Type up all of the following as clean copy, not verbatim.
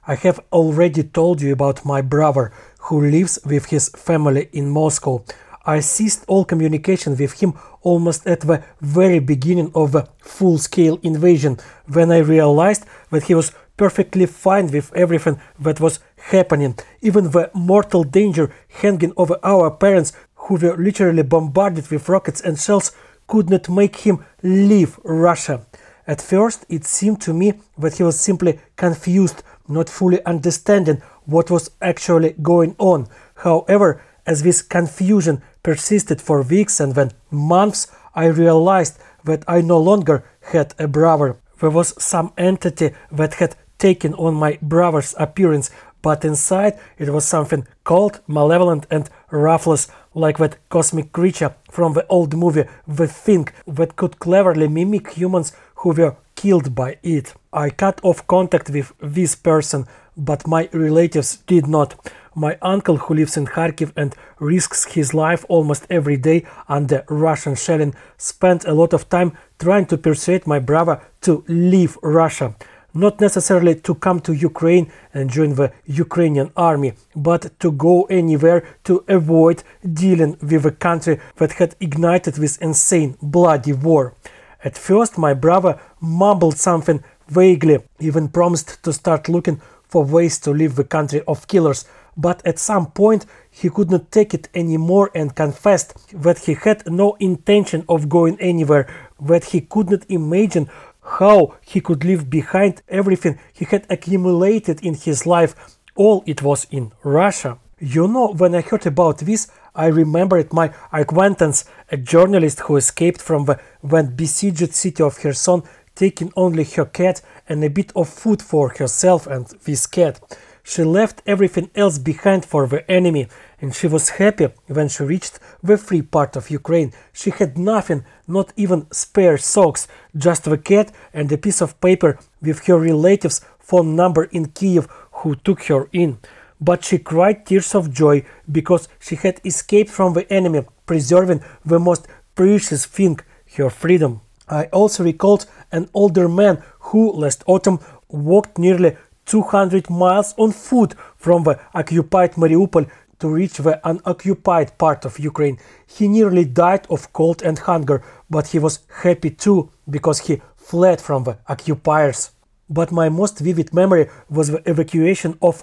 I have already told you about my brother, who lives with his family in Moscow. I ceased all communication with him almost at the very beginning of the full-scale invasion, when I realized that he was perfectly fine with everything that was happening. Even the mortal danger hanging over our parents, who were literally bombarded with rockets and shells, could not make him leave Russia. At first, it seemed to me that he was simply confused, not fully understanding what was actually going on. However, as this confusion persisted for weeks and then months, I realized that I no longer had a brother. There was some entity that had taken on my brother's appearance, but inside it was something cold, malevolent and ruthless, like that cosmic creature from the old movie The Thing, that could cleverly mimic humans who were killed by it. I cut off contact with this person, but my relatives did not. My uncle, who lives in Kharkiv and risks his life almost every day under Russian shelling, spent a lot of time trying to persuade my brother to leave Russia. Not necessarily to come to Ukraine and join the Ukrainian army, but to go anywhere to avoid dealing with a country that had ignited this insane, bloody war. At first, my brother mumbled something vaguely, even promised to start looking for ways to leave the country of killers, but at some point he could not take it anymore and confessed that he had no intention of going anywhere, that he could not imagine how he could leave behind everything he had accumulated in his life. All it was in Russia. You know, when I heard about this, I remembered my acquaintance, a journalist who escaped from the then besieged city of Kherson, taking only her cat and a bit of food for herself and this cat. She left everything else behind for the enemy, and she was happy when she reached the free part of Ukraine. She had nothing, not even spare socks, just the cat and a piece of paper with her relative's phone number in Kiev who took her in. But she cried tears of joy because she had escaped from the enemy, preserving the most precious thing, her freedom. I also recalled an older man who, last autumn, walked nearly 200 miles on foot from the occupied Mariupol to reach the unoccupied part of Ukraine. He nearly died of cold and hunger, but he was happy too, because he fled from the occupiers. But my most vivid memory was the evacuation of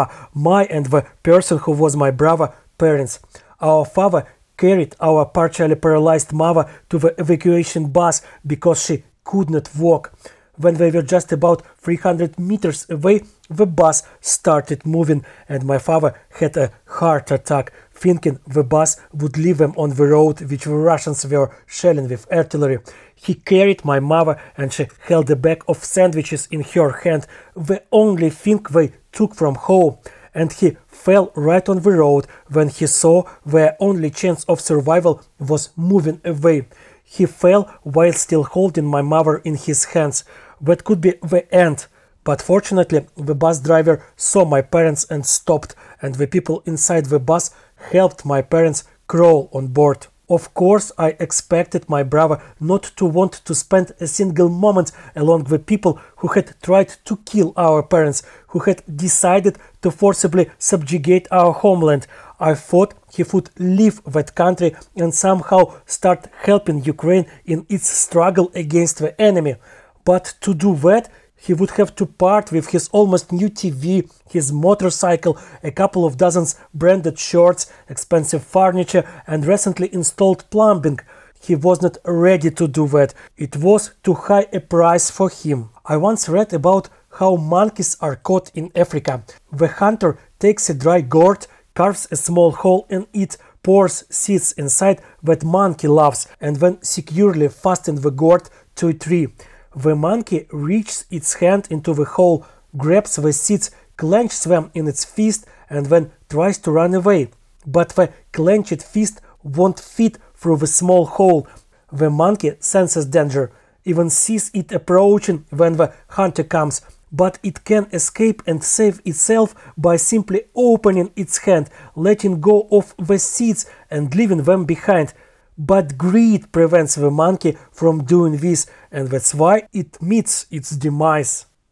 my and the person who was my brother parents. Our father carried our partially paralyzed mother to the evacuation bus because she could not walk. When they were just about 300 meters away, the bus started moving, and my father had a heart attack, thinking the bus would leave them on the road which the Russians were shelling with artillery. He carried my mother, and she held a bag of sandwiches in her hand, the only thing they took from home, and he fell right on the road when he saw their only chance of survival was moving away. He fell while still holding my mother in his hands. That could be the end, but fortunately the bus driver saw my parents and stopped, and the people inside the bus helped my parents crawl on board. Of course, I expected my brother not to want to spend a single moment along with people who had tried to kill our parents, who had decided to forcibly subjugate our homeland. I thought he would leave that country and somehow start helping Ukraine in its struggle against the enemy. But to do that, he would have to part with his almost new TV, his motorcycle, a couple of dozens branded shirts, expensive furniture, and recently installed plumbing. He was not ready to do that. It was too high a price for him. I once read about how monkeys are caught in Africa. The hunter takes a dry gourd, carves a small hole in it, pours seeds inside that monkey loves, and then securely fastens the gourd to a tree. The monkey reaches its hand into the hole, grabs the seeds, clenches them in its fist, and then tries to run away. But the clenched fist won't fit through the small hole. The monkey senses danger, even sees it approaching when the hunter comes, but it can escape and save itself by simply opening its hand, letting go of the seeds and leaving them behind. But greed prevents the monkey from doing this, and that's why it meets its demise.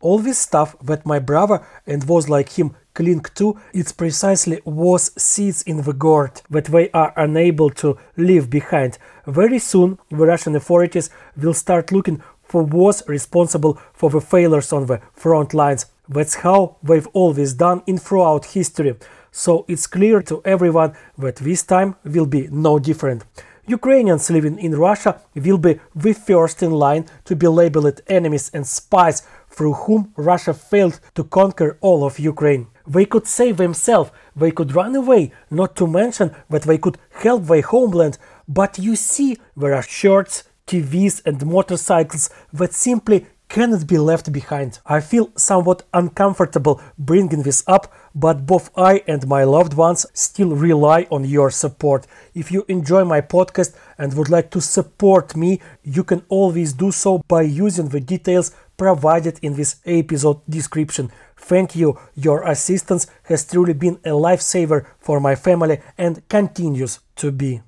All this stuff that my brother and was like him cling to, it's precisely was seeds in the gourd that they are unable to leave behind. Very soon the Russian authorities will start looking for was responsible for the failures on the front lines. That's how they've always done in throughout history. So it's clear to everyone that this time will be no different. Ukrainians living in Russia will be the first in line to be labeled enemies and spies through whom Russia failed to conquer all of Ukraine. They could save themselves, they could run away, not to mention that they could help their homeland, but you see, there are shirts, TVs and motorcycles that simply cannot be left behind. I feel somewhat uncomfortable bringing this up, but both I and my loved ones still rely on your support. If you enjoy my podcast and would like to support me, you can always do so by using the details provided in this episode description. Thank you. Your assistance has truly been a lifesaver for my family and continues to be.